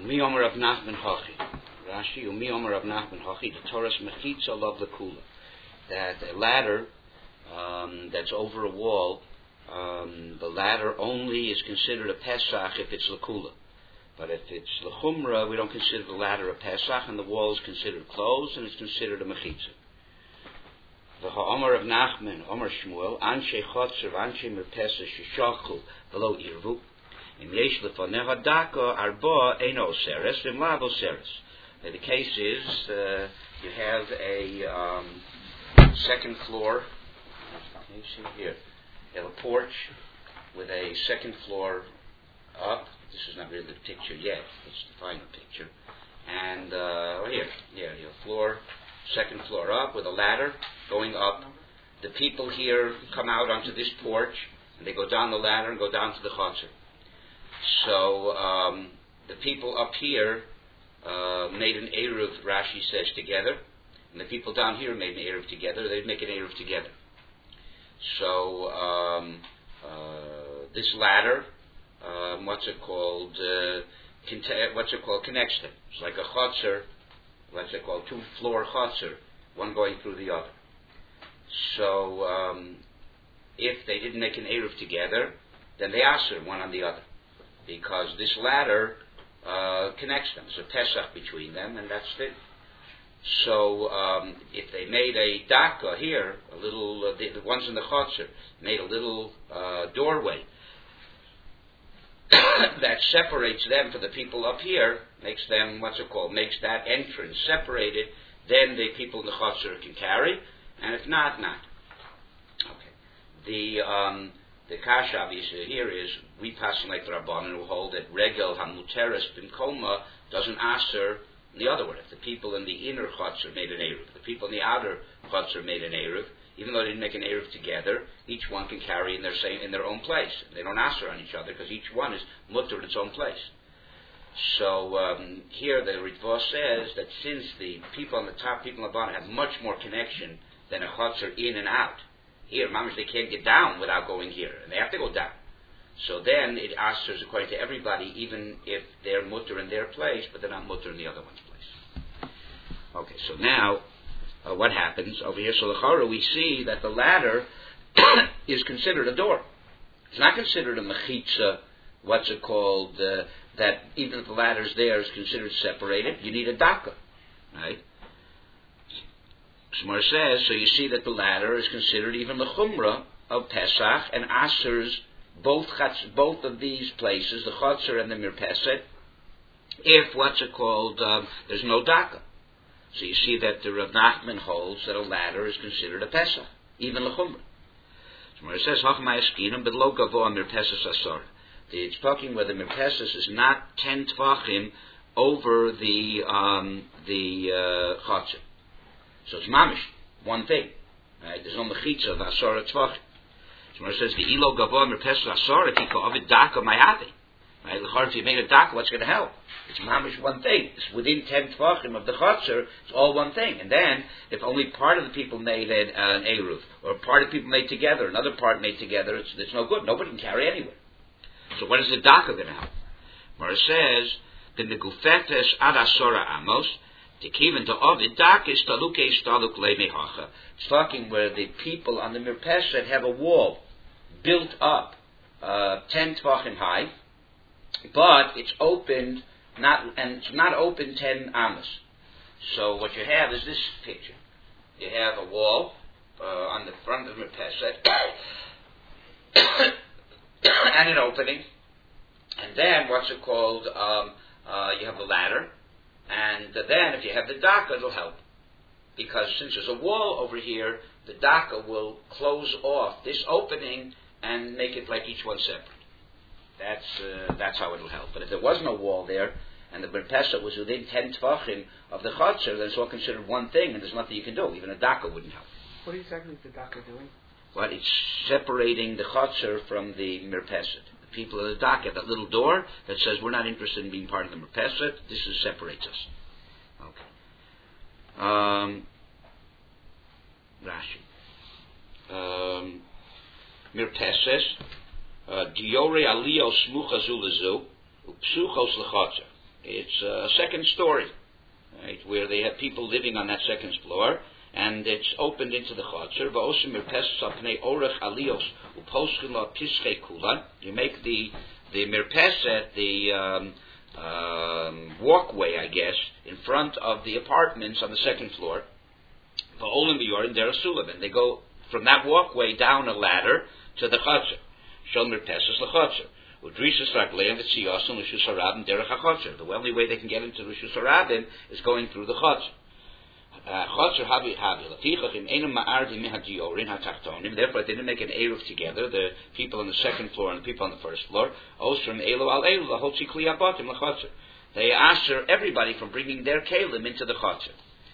Mi Omer Rav Nachman Hachi. Rashi, Mi Omer Rav Nachman Hachi, the Torah's Mechitza Lav Lekula. That a ladder that's over a wall, the ladder only is considered a Pesach if it's Lekula. But if it's Lechumra, we don't consider the ladder a Pesach, and the wall is considered closed, and it's considered a Mechitza. The Ha'omer of Nachman, Omer Shmuel, Anshe Chotzer, Anshe Merpesa, Shishachul, Below Irvu, in Yesh Lefoneha Daka, Arba, Eino Seres, Vimlav Seres. The case is, you have a second floor, can you see here? You have a porch with a second floor up. This is not really the picture yet, it's the final picture. And here, you have floor, second floor up with a ladder going up. The people here come out onto this porch, and they go down the ladder and go down to the chutzner. So the people up here made an Eruv, Rashi says, together, and the people down here made an Eruv together. They'd make an Eruv together. So this ladder, connects them. It's like a chutzner, two-floor chutzner, one going through the other. So if they didn't make an Eruv together, then they aser one on the other, because this ladder connects them. There's a Pesach between them, and that's it. So if they made a daka here, a little, the ones in the chutzner made a little doorway that separates them from the people up here, makes them, makes that entrance separated, then the people in the chutzner can carry, and if not, not. Okay. The kasha obviously here is, we pass like the Rabbanan who hold that regel hamuteres b'mkoma doesn't aser the other one. If the people in the inner chutzner made an eruv, the people in the outer chutzner made an eruv, even though they didn't make an eruv together, each one can carry in their own place. They don't aser on each other because each one is mutter in its own place. So here the Ritva says that since the people on the top, people on the bottom, have much more connection than a chutzner in and out. Here, mamish, they can't get down without going here, and they have to go down. So then it asers according to everybody, even if they're mutter in their place, but they're not mutter in the other one's place. Okay, so now what happens over here? So l'chara we see that the ladder is considered a door. It's not considered a mechitza. That even if the ladder's there is considered separated, you need a daka, right? Shmar says, so you see that the ladder is considered even the chumrah of Pesach and asers both of these places, the chutzner and the mirpeset, if there's no daka. So you see that the Rav Nachman holds that a ladder is considered a Pesach, even l'chumrah. Shmar says, hachmai eskinim b'lo gavo mirpeses asor. It's talking where the mirpeses is not 10 tvachim over the chutzner. So it's mamish, one thing. Right? There's no mechitza of asara tvachim. Shmar says the ilo gavoa merpesa asara tika of it daka mayati. Right? If you made a daka, what's going to help? It's mamish one thing. It's within 10 tvachim of the chutzner. It's all one thing. And then if only part of the people made an eruv, or part of the people made together, another part made together, it's no good. Nobody can carry anywhere. So what is the daka going to help? Mara says the negufetes ad asara amos. It's talking where the people on the mirpeset have a wall built up 10 tvachim high, but it's opened it's not open 10 amos. So what you have is this picture. You have a wall on the front of the mirpeset and an opening, and then you have the ladder. And then if you have the daka, it'll help. Because since there's a wall over here, the daka will close off this opening and make it like each one separate. That's how it'll help. But if there was no wall there, and the merpesa was within 10 tvachim of the chutzner, then it's all considered one thing, and there's nothing you can do. Even a daka wouldn't help. What exactly is the daka doing? Well, it's separating the chutzner from the merpeset. People in the daka have that little door that says we're not interested in being part of the merpeset. This separates us. Okay. Rashi. Mirpeses. Diore alio smucha zulazu upsuchos lechatzer. It's a second story, right, where they have people living on that second floor, and it's opened into the chotzer. You make the mirpeset, the walkway, I guess, in front of the apartments on the second floor. And they go from that walkway down a ladder to the chotzer. Shel mirpeses lechotzer. The only way they can get into Rishus Harabim is going through the chotzer. Therefore, they didn't make an eruv together, the people on the second floor and the people on the first floor. They asher everybody from bringing their kalim into the chotzer.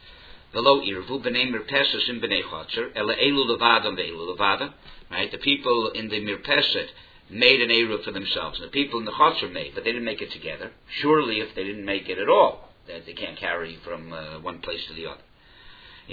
Right, the people in the mirpeset made an eruv for themselves, and the people in the chotzer made, but they didn't make it together. Surely, if they didn't make it at all, that they can't carry from one place to the other. If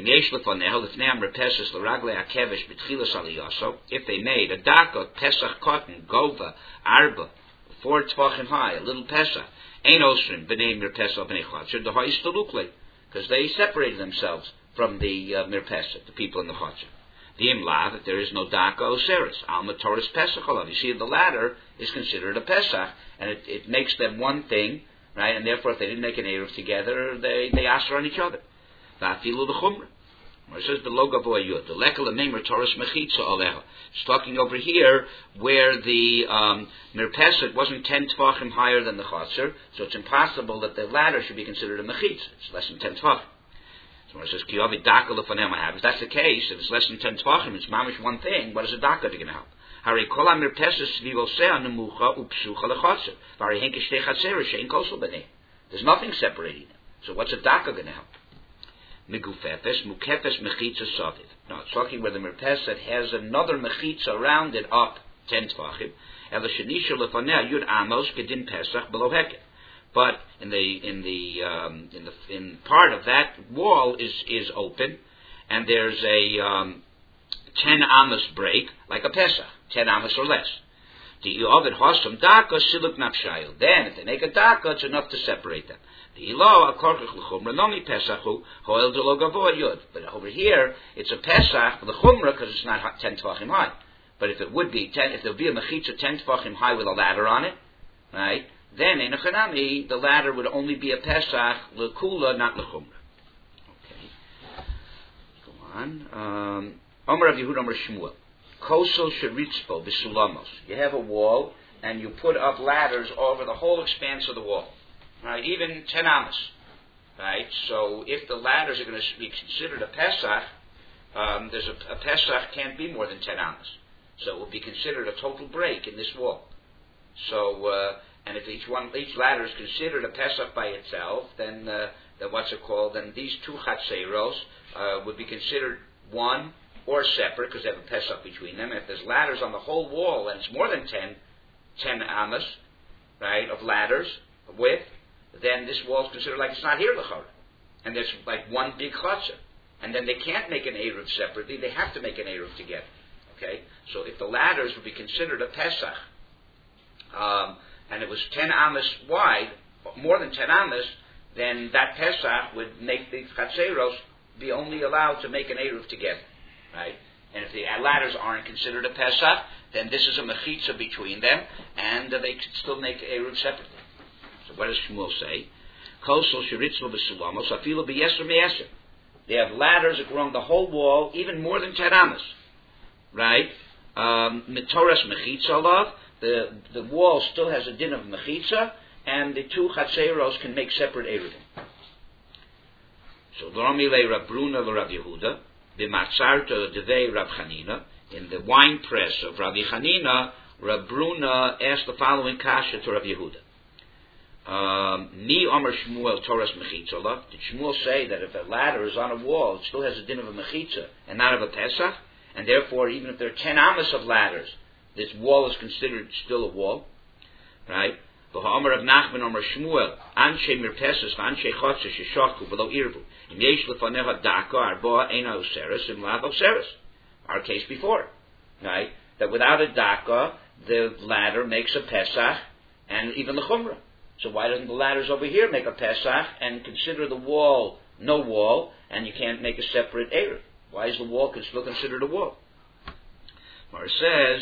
they made a dakot, pesach cotton, gova, arba, 4 tvachim high, a little pesach, ein osrim, b'nei mirpesach b'nei chotzer, the high stalukle, because they separated themselves from the mirpesach, the people in the chotzer. The imlav, if there is no daka oseris, alma Torah's pesach olav. You see, the latter is considered a pesach, and it makes them one thing, right? And therefore, if they didn't make an eruv together, they asher on each other. Va'afilu l'chumra. It says below gavoy yud. The lekel neimer Torah's mechitza aleha. It's talking over here where the mirpeset wasn't 10 tvachim higher than the chotzer, so it's impossible that the ladder should be considered a mechitza. It's less than 10 tvachim. So when it says kiyavi daka lefanem I have, if that's the case, if it's less than 10 tvachim, it's mamish one thing. What is a daka going to help? Hari kol mirpeset svivosea nemucha upsucha lechotzer. Vari henke shtei chatzera shein kosel b'nei. There's nothing separating them. So what's a daka going to help? Migufefes, mukefes mechitza saviv. Now it's talking where the mirpeset has another mechitza around it up 10 tvachim. Ela shenisha lefanea yud amos gedin pesach below heket. But in part of that wall is open, and there's a 10 amos break, like a pesach, 10 amos or less. Then, if they make a daka, it's enough to separate them. But over here, it's a pesach for the chumrah because it's not 10 tvachim high. But if it would be 10, if there would be a mechitza 10 tvachim high with a ladder on it, right? Then in a chanami, the ladder would only be a pesach lekula, not lechumrah. Okay, go on. Omer Rav Yehuda, Omer Shmuel. Kosel sheritzpo b'sulamos. You have a wall, and you put up ladders over the whole expanse of the wall. Right, even 10 amos. Right, so if the ladders are going to be considered a pesach, there's a pesach can't be more than 10 amos. So it will be considered a total break in this wall. So, and if each ladder is considered a pesach by itself, then what's it called? Then these 2 chatzeros would be considered one or separate because they have a pesach between them. If there's ladders on the whole wall and it's more than 10 amos, right, of ladders width, then this wall is considered like it's not here l'chara, and there's like one big chutzah, and then they can't make an eruv separately; they have to make an eruv together. Okay, so if the ladders would be considered a pesach, and it was 10 amos wide, more than 10 amos, then that pesach would make the chatzeros be only allowed to make an eruv together, right? And if the ladders aren't considered a pesach, then this is a mechitza between them, and they could still make eruv separately. So what does Shmuel say? Kosel sheritzlo b'sulamos afilu b'yeser me'eser. They have ladders that go along the whole wall, even more than 10 amos, right? Mitoras mechitza alav. The wall still has a din of mechitza, and the 2 chatzeros can make separate eruvim. So L'Ramile Rav Bruna Rav Yehuda b'matzarto devei Rav Chanina. In the wine press of Rav Chanina, Rav Bruna asked the following kasha to Rav Yehuda. Ni Omer Shmuel Torah's mechitza. Did Shmuel say that if a ladder is on a wall, it still has a din of a mechitza and not of a pesach? And therefore, even if there are 10 amos of ladders, this wall is considered still a wall, right? V'ha'omer of Nachman Omer Shmuel Anshe mirpeses v'anshe chotzer sheshachku below irvu im yesh lefaneha daka arba eina oseres im lav oseres. Our case before, right? That without a daka, the ladder makes a pesach and even the chumrah. So why doesn't the ladders over here make a Pesach and consider the wall no wall, and you can't make a separate Erev? Why is the wall still considered a wall? Mar says,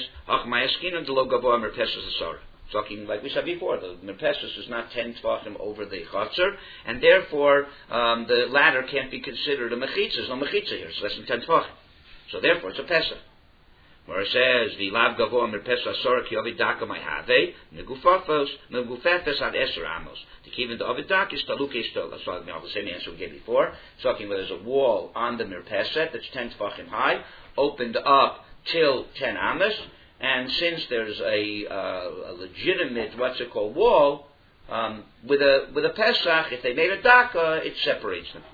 talking like we said before, the Merpesus is not 10 Tvachim over the Chatzar, and therefore the ladder can't be considered a Mechitza. There's no Mechitza here, it's less than 10 Tvachim. So therefore it's a Pesach. Where it says, "V'lav gavoa merpesa asora ki ovid daka ma'have negufafes ad eser amos." To keep in the ovid daka is taluk istol. That's why the same answer we gave before. Talking about there's a wall on the merpeset that's 10 tefachim high, opened up till 10 amos, and since there's a legitimate wall with a pesach, if they made a daka, it separates them.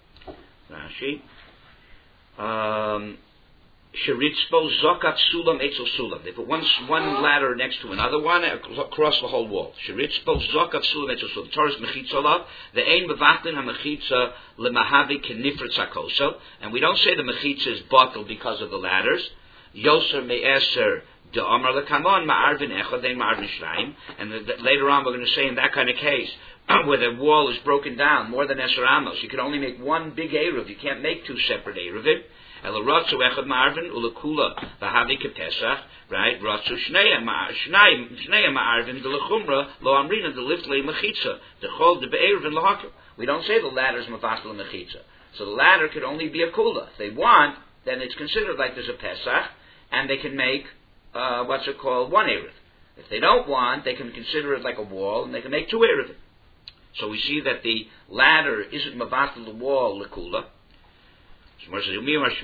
Rashi. Sheritzpo zokat sulam etzel sulam. They put one ladder next to another one across the whole wall. Sheritzpo zokat sulam etzel sulam. Torah's mechitzolav. The ein bevachtin hamechitza lemahavi kenifritz hakoso. And we don't say the mechitza is bottled because of the ladders. Yoser me'eser de'amar lekamon ma'arvin echad ein ma'arvin shnaim. And later on we're going to say in that kind of case where the wall is broken down more than eser amos, you can only make one big eruv. You can't make two separate eruvim. Right? Ratzu Shnei Ma'arvin de Lechumra Lo Amrina de Liftlei Mechitza de Chol de Be'ervin Lahakim. We don't say the ladder is Mavastel Mechitza. So the ladder could only be a kula. If they want, then it's considered like there's a Pesach, and they can make one Erev. If they don't want, they can consider it like a wall, and they can make two Erev. So we see that the ladder isn't Mavastel the wall Lekula. Right, where it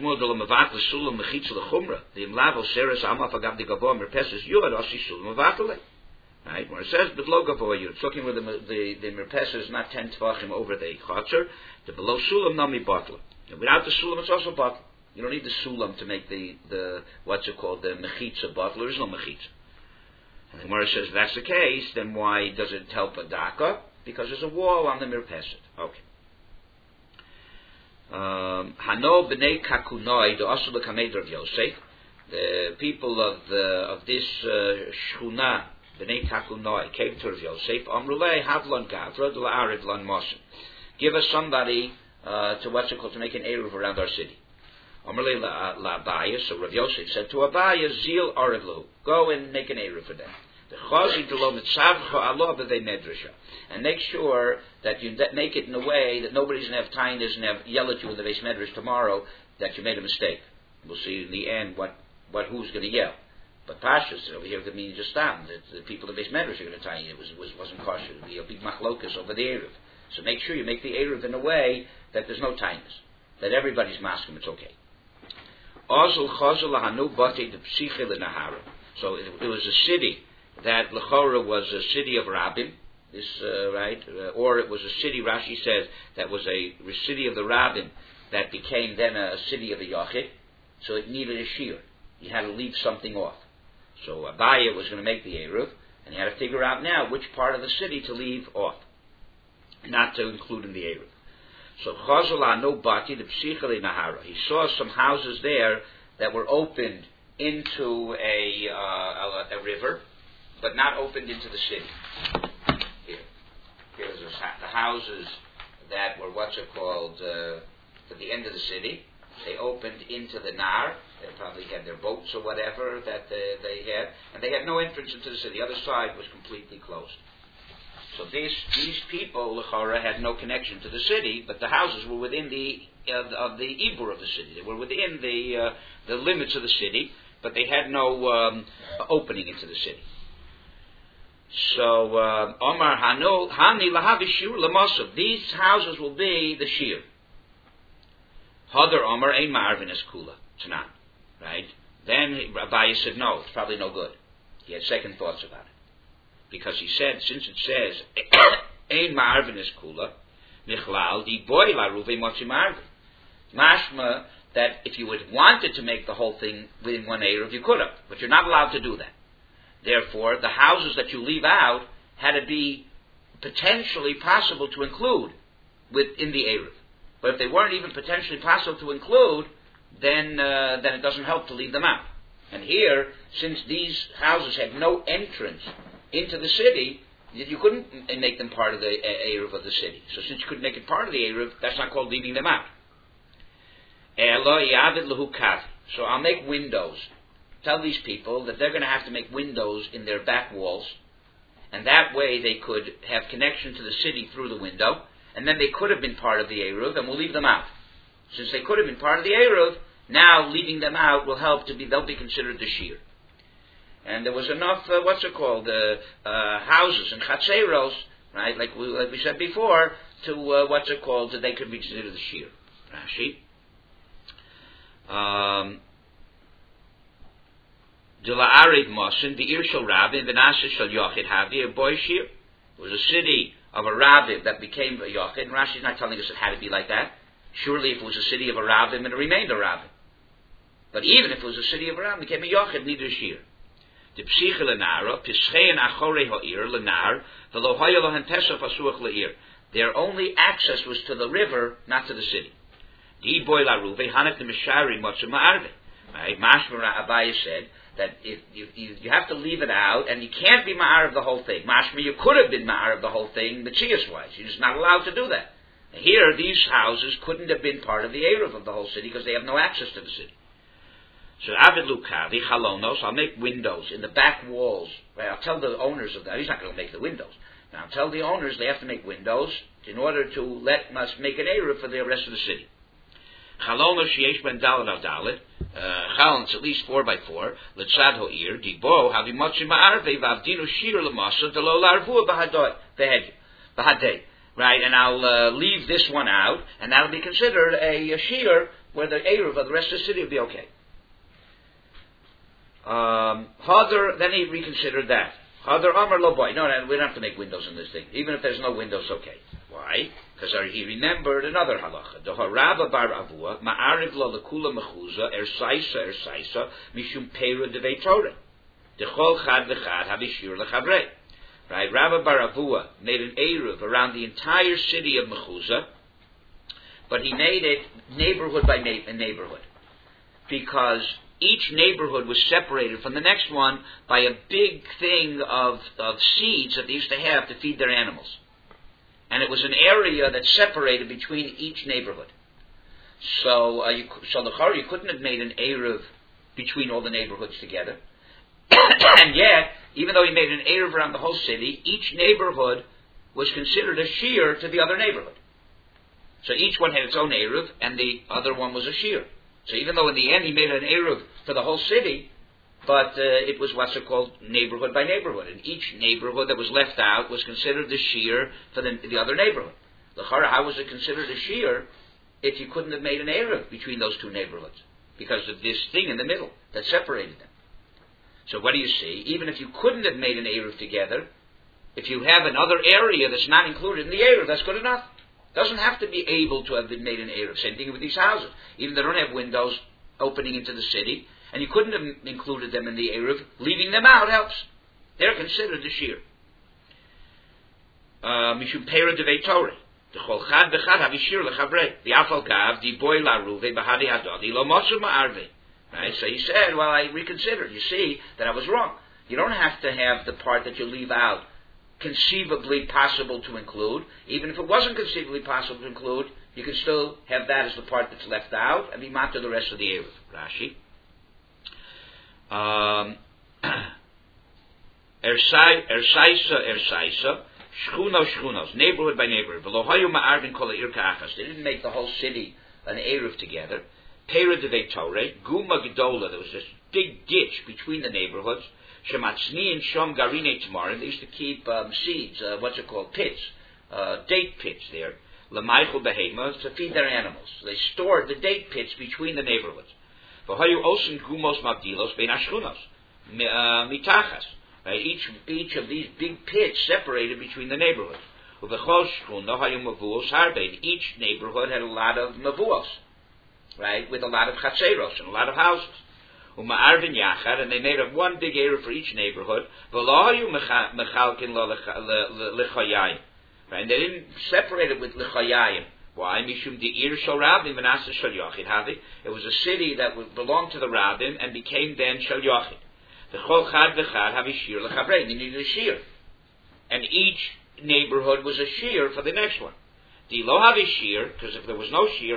says below gavoa, it's looking where the merpesa is not 10 tvachim over the chatzar. The below sulam nami bottle. And without the sulam, it's also bottle. You don't need the sulam to make the the mechitza bottle. There is no mechitza. And where it says that's the case, then why does it help a daka? Because there's a wall on the merpesa. Okay. Hano b'nei kakunoi the asul kamed of Yosef, the people of this shchuna b'nei kakunoi came to Rav Yosef. Amrulei havlon gavra de la'arid lon mosen. Give us somebody to make an eruv around our city. Amrulei la'abaya. So Rav Yosef said to Abaya, Zil arevlu, go and make an eruv for them. And make sure that you make it in a way that nobody's going to have time and yell at you in the Beis Medrash tomorrow that you made a mistake. We'll see in the end who's going to yell. But Pashas over here could mean just stand. The people of the Beis Medrash are going to tell you it wasn't kosher. It'll be a big machlokas over the Eruv. So make sure you make the Eruv in a way that there's no tightness, that everybody's masking it's okay. So it was a city that Lechora was a city of Rabbim, or it was a city, Rashi says, that was a city of the Rabbim that became then a city of the Yachid, so it needed a shear. You had to leave something off. So Abaya was going to make the Eruv, and he had to figure out now which part of the city to leave off, not to include in the Eruv. So Chazala no Bati, the Psichali Nahara, he saw some houses there that were opened into a river, but not opened into the city. Here's the houses that were at the end of the city. They opened into the Nar. They probably had their boats or whatever that they had, and they had no entrance into the city. The other side was completely closed. So these people, Lechora, had no connection to the city, but the houses were within the Ibur of the city. They were within the limits of the city, but they had no opening into the city. So, Omar Hani Lahavi Shir Lamasav. These houses will be the Shir. Hadar Omar Ein Ma'arvin Es Kula. It's not. Right? Then Abaya said, no, it's probably no good. He had second thoughts about it. Because he said, since it says, Ein Ma'arvin Es Kula, Michlal, Di Boy La Ruve Motzi Ma'arvin. Mashma, that if you had wanted to make the whole thing within one Eruv, you could have. But you're not allowed to do that. Therefore, the houses that you leave out had to be potentially possible to include within the Eruv. But if they weren't even potentially possible to include, then it doesn't help to leave them out. And here, since these houses had no entrance into the city, You couldn't make them part of the Eruv of the city. So since you couldn't make it part of the Eruv, that's not called leaving them out. So I'll make windows. Tell these people that they're going to have to make windows in their back walls, and that way they could have connection to the city through the window, and then they could have been part of the Eruv, and we'll leave them out. Since they could have been part of the Eruv, now leaving them out will help they'll be considered the Shir. And there was enough, houses and chatzeros, right, like we said before, to, that they could be considered the Shir. Rashi. Dila'arid Mosin, the Ir Shal Rabin, Benasa Shal Yochid Havi, a boy Shir. It was a city of a Rabbin that became a Yochid. And Rashi's not telling us it had to be like that. Surely if it was a city of a Rabbin, it remained a Rabbin. But even if it was a city of a Rabbin, it became a Yochid, neither a Shir. The Psiche Lenara, Pischein Achore Ha'ir, Lenar, V'lo Hoya Lohen Pesach Asuach Le'ir. Their only access was to the river, not to the city. Di Boy La Ruve, Hanet the Mishari Motsu Ma'arve. Right? Mashmara Abaya said that if you have to leave it out, and you can't be Ma'ar of the whole thing. Mashma, you could have been Ma'ar of the whole thing, Machias-wise. You're just not allowed to do that. Here, these houses couldn't have been part of the Eruv of the whole city because they have no access to the city. So Avid Lukavi, Chalonos, I'll make windows in the back walls. Right? I'll tell the owners of that. He's not going to make the windows. Now, I'll tell the owners they have to make windows in order to let us make an Eruv for the rest of the city. Chalonos sheyesh ben dalet al dalet. Chalons at least 4 by 4. Letzad ho'ir dibo havi motzim ma'arvei v'avdinu shir l'masa delo larvua b'hadei. Right, and I'll leave this one out, and that'll be considered a shir where the Eruv of the rest of the city will be okay. Hadar, then he reconsidered that. Hadar Amar lo boy. No, we don't have to make windows in this thing. Even if there's no windows, okay. Why? Because he remembered another halacha. The Haraba bar Avua, Ma'ariv lo lekula mechuza, ersaisa, mishum peru devei Torah. The chol chad v'chad havishir lechavrei. Right? Rabba bar Avua made an Eruv around the entire city of Mechuza, but he made it neighborhood by neighborhood. Because each neighborhood was separated from the next one by a big thing of seeds that they used to have to feed their animals. And it was an area that separated between each neighborhood. So you couldn't have made an Eruv between all the neighborhoods together. And yet, even though he made an Eruv around the whole city, each neighborhood was considered a Shir to the other neighborhood. So each one had its own Eruv, and the other one was a Shir. So even though in the end he made an Eruv for the whole city, but it was what's called neighborhood by neighborhood. And each neighborhood that was left out was considered the Shir for the other neighborhood. How was it considered a Shir if you couldn't have made an Eruv between those two neighborhoods? Because of this thing in the middle that separated them. So what do you see? Even if you couldn't have made an Eruv together, if you have another area that's not included in the Eruv, that's good enough. Doesn't have to be able to have been made an Eruv. Same thing with these houses. Even they don't have windows opening into the city, and you couldn't have included them in the Eruv, leaving them out helps. They're considered the Shir. Mishum Pera Devei Torah. The Chol Chad V'Chad Havi Shir L'Chavrei. The Afal Gav, Di Boy La Ruve, Bahadi Hadodi, Lo Motsu Ma'arve. Right? So he said, well, I reconsidered. You see that I was wrong. You don't have to have the part that you leave out conceivably possible to include. Even if it wasn't conceivably possible to include, you can still have that as the part that's left out and be matter the rest of the Eruv. Rashi. Ersaisa, Shchunos, neighborhood by neighborhood. They didn't make the whole city an Eruv together. Pera Devei Torah, Guma Gedola, there was this big ditch between the neighborhoods. Shematzni and Shom Garine Tamarim, they used to keep seeds, pits, date pits there. Lamaichel Behema, to feed their animals. They stored the date pits between the neighborhoods. V'hayu osin Gumos Mabdilos bein Ashchunos, Mitachas. Right? Each of these big pits separated between the neighborhoods. Uv'chol Shchuna hayu Mavuos Harbein. Each neighborhood had a lot of Mavuos. Right, with a lot of chatzeros and a lot of houses. Uma'arvin yachad, and they made up one big area for each neighborhood. V'lohayu mechalkin l'chayayim. Right, and they didn't separate it with l'chayayim. Why? Mishum de'ir shel rabim v'nasa shel yochid havi. It was a city that belonged to the rabbim and became then shel yochid. V'chol chad v'chad havi shir l'chavrei. They needed a shir. and each neighborhood was a shear for the next one. The lo have a shear, because if there was no shear,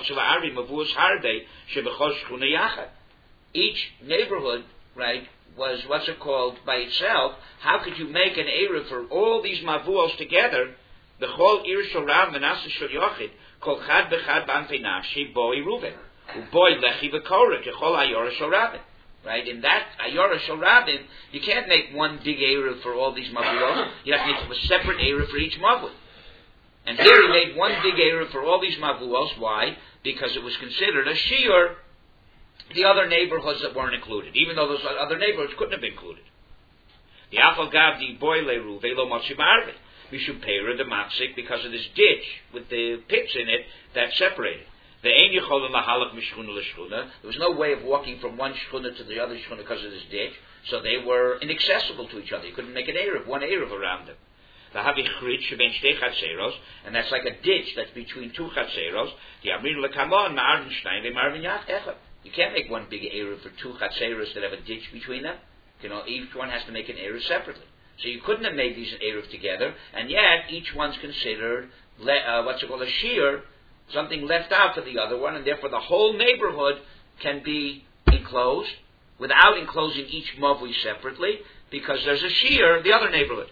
each neighborhood, right, was what's it called by itself. How could you make an eruv for all these mavuos together? The whole ir shorav menaseh shel yochid kol chad bechad banfei nafshi boi ruven uboi lechi v'korah kechol ayora shorabin. Right, in that ayora shorabin, you can't make one big eruv for all these mavuos. You have to make a separate eruv for each mavul. And here he made one big eruv for all these mavuos. Why? Because it was considered a shiur. The other neighborhoods that weren't included, even though those other neighborhoods couldn't have been included. The Afal Gav di Boile Velo Mochimarve. We should pay her the Matsik because of this ditch with the pits in it that separated. The Ein Yechol Lahalach Mishchuna L'Shchuna. There was no way of walking from one shchuna to the other shchuna because of this ditch, so they were inaccessible to each other. You couldn't make an eruv, one eruv around them. The Havichrit Sheben Shtei Chatzeros, and that's like a ditch that's between two Chatzeros. The Amrin Lekamon Ma'arvin Shnai Ve'Marvin Yach Echad. You can't make one big eruv for two chatzeros that have a ditch between them. You know, each one has to make an eruv separately. So you couldn't have made these eruv together, and yet each one's considered a shear, something left out for the other one, and therefore the whole neighborhood can be enclosed without enclosing each mavui separately, because there's a shear, the other neighborhood.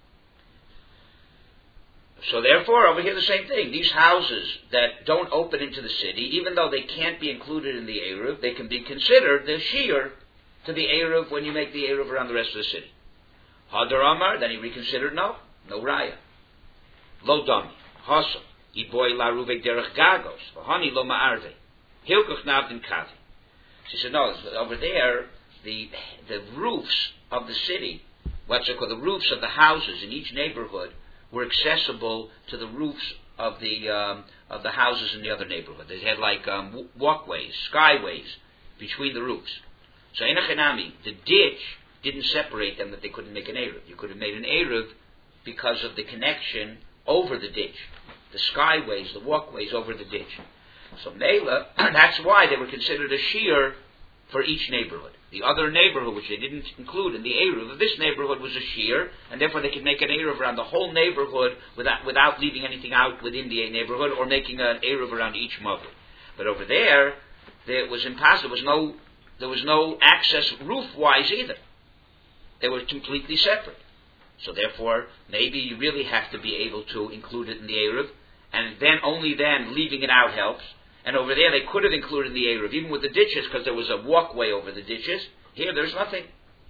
So therefore, over here the same thing. These houses that don't open into the city, even though they can't be included in the Eruv, they can be considered the shear to the Eruv when you make the Eruv around the rest of the city. Hadar Amar, then he reconsidered, no Raya. Lo Dami, Hasa, Iboy La Ruve Derech Gagos, Vahani Lo Ma'arve, Hilkuch Navdin Kavi. She said, no, over there, the roofs of the city, the roofs of the houses in each neighborhood, were accessible to the roofs of the houses in the other neighborhood. They had like walkways, skyways between the roofs. So Enochinami, the ditch didn't separate them that they couldn't make an eruv. You could have made an eruv because of the connection over the ditch, the skyways, the walkways over the ditch. So Mela, that's why they were considered a shear for each neighborhood. The other neighborhood, which they didn't include in the eruv of this neighborhood, was a shear, and therefore they could make an eruv around the whole neighborhood without leaving anything out within the neighborhood or making an eruv around each mother. But over there, it was impossible. There was no access roof-wise either. They were completely separate. So therefore, maybe you really have to be able to include it in the eruv, and then only then leaving it out helps. And over there, they could have included the eruv, even with the ditches, because there was a walkway over the ditches. Here, there's nothing.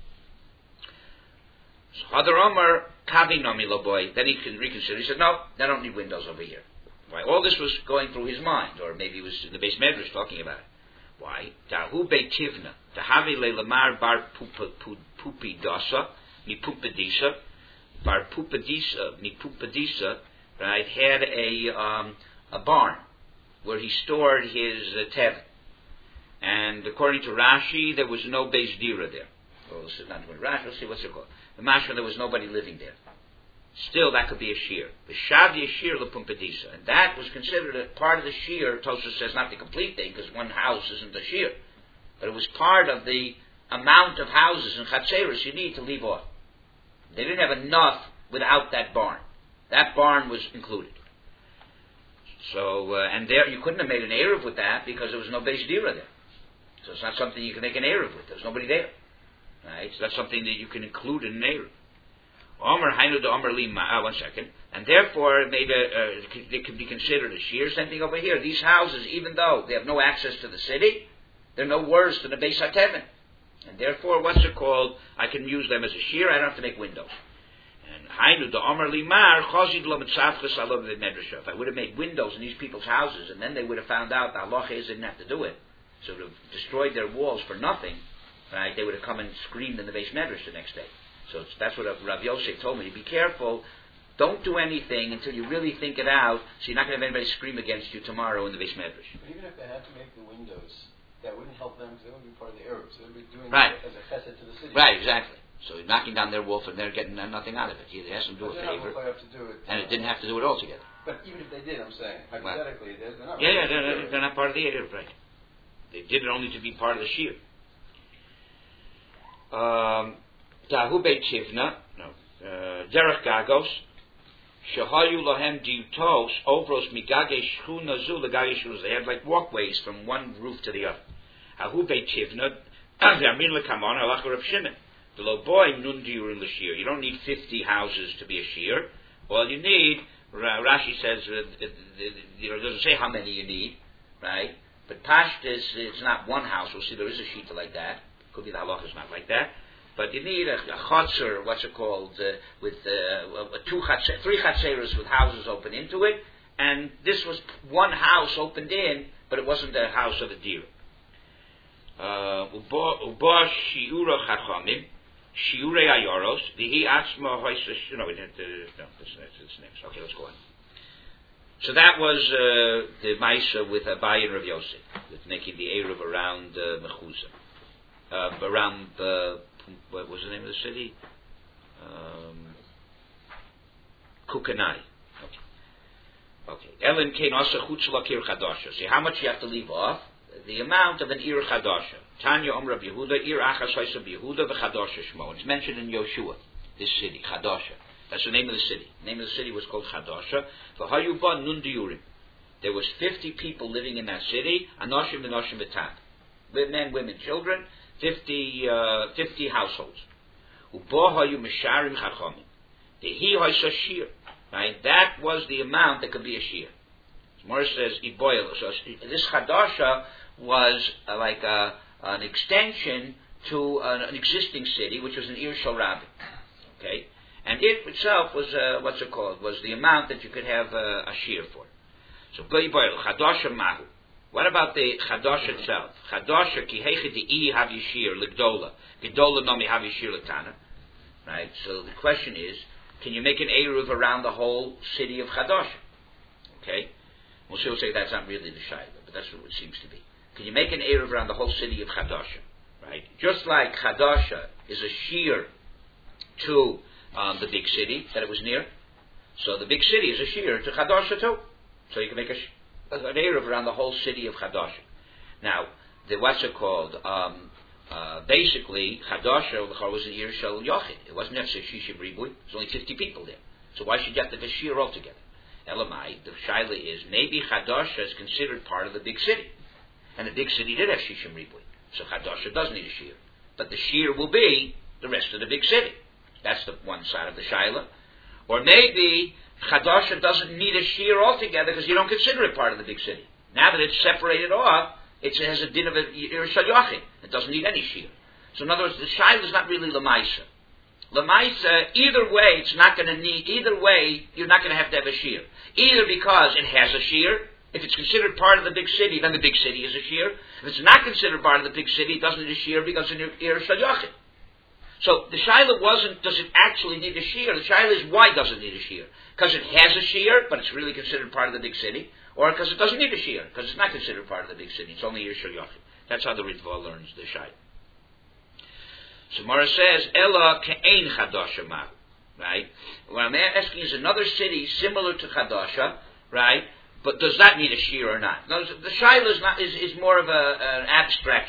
So Hadar Omar Kavi Nomi Loboy. Then he can reconsider. He said, no, they don't need windows over here. Why? All this was going through his mind, or maybe it was in the base medrash talking about it. Why? Tahu Beitivna Tahavi Le Lamar Bar Pupi Dasa Mi Pupadisa Bar Pupadisa Mi Pupadisa. Right? Had a barn where he stored his tevin. And according to Rashi, there was no beis dira there. Well, this is not Rashi. Let's see what's it called. The mashma, there was nobody living there. Still, that could be a shear. The shavi shear lepumpadisa, and that was considered a part of the shear. Tosfos says not the complete thing, because one house isn't a shear, but it was part of the amount of houses and chatzeros you need to leave off. They didn't have enough without that barn. That barn was included. So, and there you couldn't have made an eruv with that because there was no beis dira there. So it's not something you can make an eruv with. There's nobody there. Right? So that's something that you can include in an eruv. Omer hainu de Omer lima. One second. And therefore, it could be considered a shear. Same thing over here. These houses, even though they have no access to the city, they're no worse than a beis hatevin. And therefore, what's it called? I can use them as a shear. I don't have to make windows. And hainu de Omer limar chazid lo mitzavchus alov the medrash. If I would have made windows in these people's houses, and then they would have found out the halacha is they didn't have to do it, so it would have destroyed their walls for nothing. Right? They would have come and screamed in the base medrash the next day. So that's what Rav Yosef told me. Be careful. Don't do anything until you really think it out, so you're not going to have anybody scream against you tomorrow in the base medrash. But even if they had to make the windows, that wouldn't help them because they wouldn't be part of the Arabs. They would be doing it as a chesed to the city. Right, exactly. So you're knocking down their wolf and they're getting nothing out of it. He has them do a favor. And it didn't have to do it all together. But even if they did, I'm saying, hypothetically, they're not. Yeah, they're not part of the Arab, right. They did it only to be part of the shear. Tahu Beit Shivna. No, Derech Gagos, Shehayu Lohem Diutos, Ovros Migage Shchuna Zu Legage Shchuna. They had like walkways from one roof to the other. Ahu Beit Tivna, Amin Lekamon, Halach Rav Shimon. The low boy nun diurim l'shir. You don't need 50 houses to be a shir. All you need, Rashi says, it doesn't say how many you need, right? But Pashtus, it's not one house. We'll see there is a shita like that. Could be the halacha is not like that. But you need a chotzer, what's it called, with three chatzeros with houses open into it. And this was one house opened in, but it wasn't the house of a deer. Uba shiura chachamim, shiurei ayoros, vihi atzma hoisash. No, that's next. Okay, let's go on. So that was the Maisa with Abaye and Rav Yosef, with making the Eruv around Mechuzah, around what was the name of the city? Kukanai. Okay. Ellen Kain also chutz lakir chadasha. See how much you have to leave off. The amount of an ir chadasha. Tanya Omra Yehuda ir achas hoysam Yehuda v'chadasha shmo. It's mentioned in Yoshua, this city, Chadasha. That's the name of the city. The name of the city was called Chadasha. V'hayuba nun diurim. There was 50 people living in that city. Anoshim v'noshim v'tam. Men, women, children. 50 households. Ubo hayu misharim chachamim. The hi hoysa shir. Right? That was the amount that could be a shir. Morris says iboil. So this Chadasha was like an extension to an existing city, which was an Ir Shel Rabbi. Okay, and it itself was what's it called? Was the amount that you could have a shir for. So iboil Chadasha mahu. What about the Chadasha itself? Chadasha ki heichedi I have yishir l'gdola. Gdola nomi have yishir l'tana. Right. So the question is, can you make an eruv around the whole city of Chadasha? Okay. We'll still say that's not really the Shaila, but that's what it seems to be. Can you make an eruv around the whole city of Chadasha? Right. Just like Chadasha is a shir to the big city that it was near, so the big city is a shir to Chadasha too. So you can make an eruv around the whole city of Chadasha. Now, what's it called? Basically, Chadasha was an Ir Shel Yochid. It wasn't necessarily Shishim Ribui. There's only 50 people there. So why should you have to have a shir altogether? Elamai, the shaila is maybe Chadasha is considered part of the big city, and the big city did have Shishim Ribui. So Chadasha does need a shir, but the shir will be the rest of the big city. That's the one side of the shaila. Or maybe Chadasha doesn't need a shir altogether because you don't consider it part of the big city. Now that it's separated off, it has a din of an Ir Shel Yochid. It doesn't need any shir. So in other words, the shaila is not really lamaisa. Lamaisa, either way, it's not going to need. Either way, you're not going to have a shir. Either because it has a shir. If it's considered part of the big city, then the big city is a shir. If it's not considered part of the big city, it doesn't need a shir because it's an Ir Shel Yochid. So the shaila wasn't, does it actually need a shir? The shaila is, why does it need a shir? Because it has a shir, but it's really considered part of the big city, or because it doesn't need a shir, because it's not considered part of the big city. It's only Ir Shel Yochid. That's how the Ritva learns the shaila. So Mara says, Ella ke'ein Chadasha mahu. Right? What I'm asking is another city similar to Chadasha, right? But does that need a shir or not? No, the shaila is more of an abstract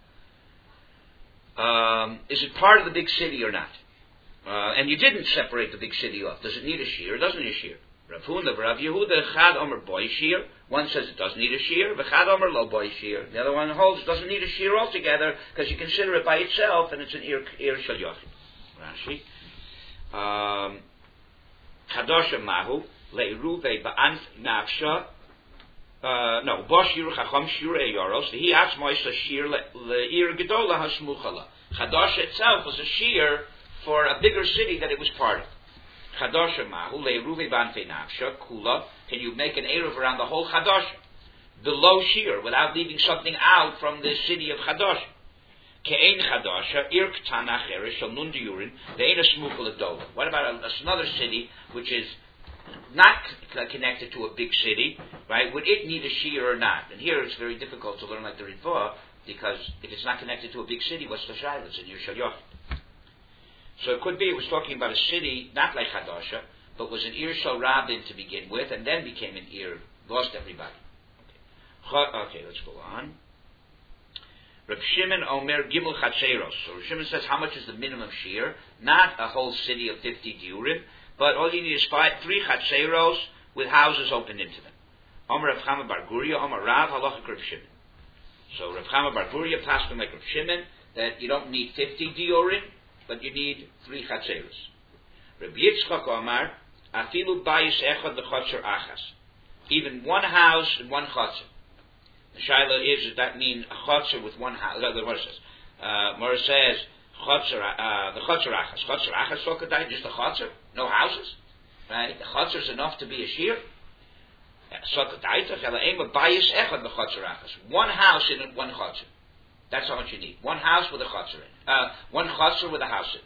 shaila. Is it part of the big city or not? And you didn't separate the big city off. Does it need a shir or doesn't need a shir? Rav Huna, Rav Yehuda, Chad Omer boy shir. One says it doesn't need a shir, but Chad Omer lo boy shir. The other one holds it doesn't need a shir altogether because you consider it by itself and it's an Ir Shel Yochid. Rashi. Chadasha mahu le'ruve ba'anf nafsha. No, bo shir chacham shir eyoros. He atzmo is a shir le'ir gedola hasmuchala. Chadasha itself was a shir for a bigger city that it was part of. Chadasha mahu le'ruve ba'anf nafsha kula. Can you make an eruv around the whole Chadasha? The low shir, without leaving something out from the city of Chadasha. Ke'ein Chadasha, ir ktana cheresh, shal nun diurin, ve'ein a smuchel adola. What about another city which is not connected to a big city, right? Would it need a shir or not? And here it's very difficult to learn like the Ritva, because if it's not connected to a big city, what's the shaila? It's an Ir Shel Yochid. So it could be it was talking about a city, not like Chadasha, but was an Ir Shel Rabin to begin with, and then became an Ir, lost everybody. Okay, let's go on. Reb Shimon Omer Gimel Chatzeros. So Reb Shimon says, how much is the minimum shear? Not a whole city of 50 diurim, but all you need is 3 Chatzeros with houses open into them. Omer Reb Chama Bar Guria, Omer Rav, Halacha Reb Shimon. So Reb Chama Bar Guria passed on like Reb Shimon that you don't need 50 diurim, but you need 3 Chatzeros. Reb Yitzchak Omar, Afilu Bayis Echad L'Chotzer Achas. Even one house and one chotzer. The shaila is, does that mean a chotzer with one house? That's what it says. Mora says, the chotzer achas. Chotzer achas, sokadai, just a chotzer? No houses? Right? The chotzer is enough to be a shear? Sokadai, techela ema bayis echad l'chotzer achas. One house in one chotzer. That's how much you need. One house with a chotzer in. One chotzer with a house in.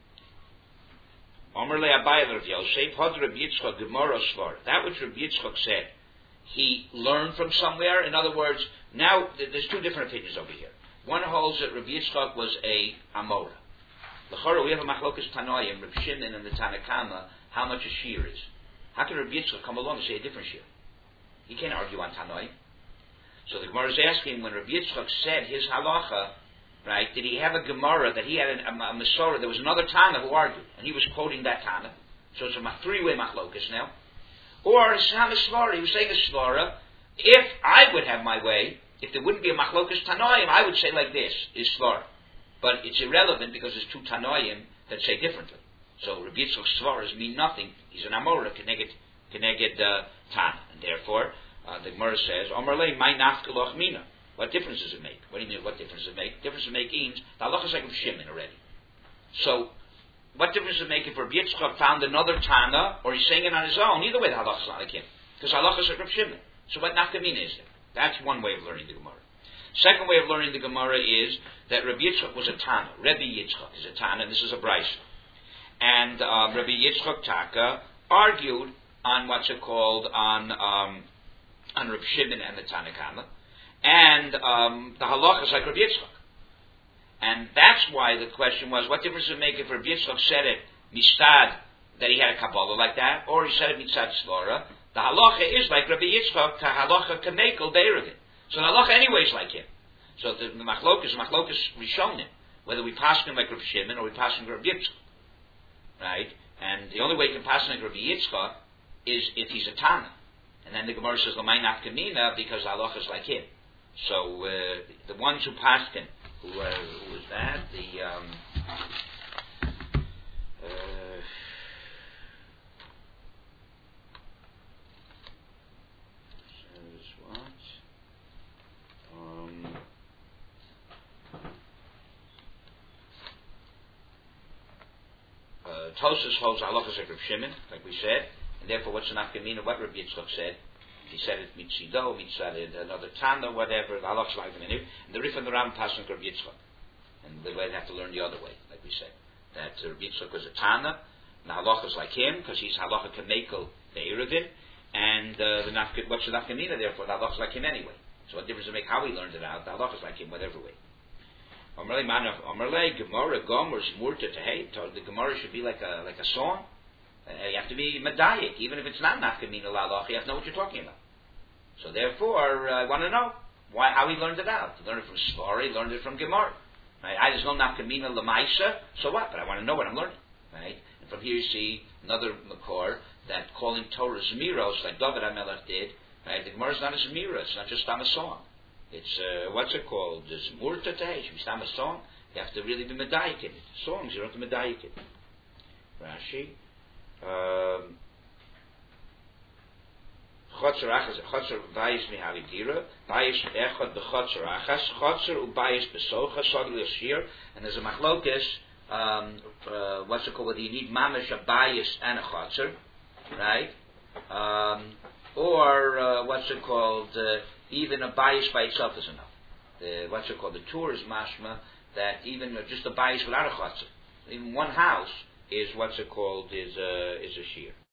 Omer le'abayel Rav Yosef, Hod Rav Yitzchak Gemara Svar. That which Rav Yitzchak said, he learned from somewhere. In other words, now there's 2 different opinions over here. One holds that Rav Yitzchak was a Amora. L'chora, we have a machlokas Tanoim, Rav Shimon and the Tanakama, how much a shear is. How can Rav Yitzchak come along and say a different shear? He can't argue on Tanoim. So the Gemara is asking, when Rav Yitzchak said his halacha, right, did he have a Gemara that he had a Masorah? There was another Tana who argued, and he was quoting that Tana. So it's a 3-way machlokas now. Or Sam Svara, he was saying a Svara, if I would have my way, if there wouldn't be a machlokas Tanoim, I would say like this, is Svara. But it's irrelevant because there's 2 Tanoim that say differently. So Rabbi Yitzchak's Svaras mean nothing. He's an Amora, Keneged Tana. And therefore, the Gemara says, Omer lei, my nafkeloch mina. What difference does it make? What do you mean, what difference does it make? Difference it means, the halacha is like Rav Shimon already. So, what difference does it make if Rav Yitzchak found another Tana, or he's saying it on his own? Either way, the halacha is not like him. Because halacha is like Rav Shimon. So what nafkamina is there? That's one way of learning the Gemara. Second way of learning the Gemara is that Rabbi Yitzchak was a Tana. Rabbi Yitzchak is a Tana, and this is a Brisa. And Rabbi Yitzchak Taka argued on what's it called, on Rav Shimon and the Tanakama. And the halacha is like Rabbi Yitzchak. And that's why the question was, what difference does it make if Rabbi Yitzchak said it mistad, that he had a Kabbalah like that, or he said it mitzad svara? The halacha is like Rabbi Yitzchak, ta halacha kamekel beiruvin. So the halacha anyway is like him. So the machlokas rishonim, whether we pass him like Rabbi Shimon or we pass him like Rabbi Yitzchak. Right? And the only way you can pass him like Rabbi Yitzchak is if he's a Tana. And then the Gemara says, L'may nafkamina, because the halacha is like him. So the ones who passed him, who was that? Says what? Tosas holds halacha like Rav Shimon, like we said, and therefore what's the nafkamina? What Rabbi Yitzchak said. He said it mitzido, mitzad another Tana, whatever, the halach's like him. And the Rif and the Ram pass on Rabbi Yitzchak. And they would have to learn the other way, like we said. That Rabbi Yitzchak was a Tana, and the halach's like him, because he's halacha kamekel be'eruvin, and what's the nafkamina therefore? The halach's like him anyway. So what difference does it make how he learned it out? The halach's like him, whatever way. Omerlei, Gemara, Gomer, Smurta, Tehei. The Gemara should be like a song. You have to be medayik, even if it's not nafkamina la'alach, you have to know what you're talking about. So therefore, I want to know how he learned it out. He learned it from Svara, he learned it from Gemara. Right? There's no nafkamina lamaisa, so what? But I want to know what I'm learning. Right? And from here you see another makor that calling Torah Zmiros, like David HaMelech did. Right? The Gemara is not a Zmira, it's not just a song. It's what's it called? Zmurta Tehei. Should we start a song? You have to really be medayik in it. Songs, you don't have to medayik it. Rashi. Chotzer achas, chotzer bayis mihavidira, bayis echad bechotzer achas, chotzer ubayis besocha, sodli ashir, and there's a machlokes, what's it called, whether you need mamash, a bayis, and a chotzer, right? Or, what's it called, even a bayis by itself is enough. What's it called, the tour is mashma, that even just a bayis without a chotzer, even one house is, what's it called, is a shear.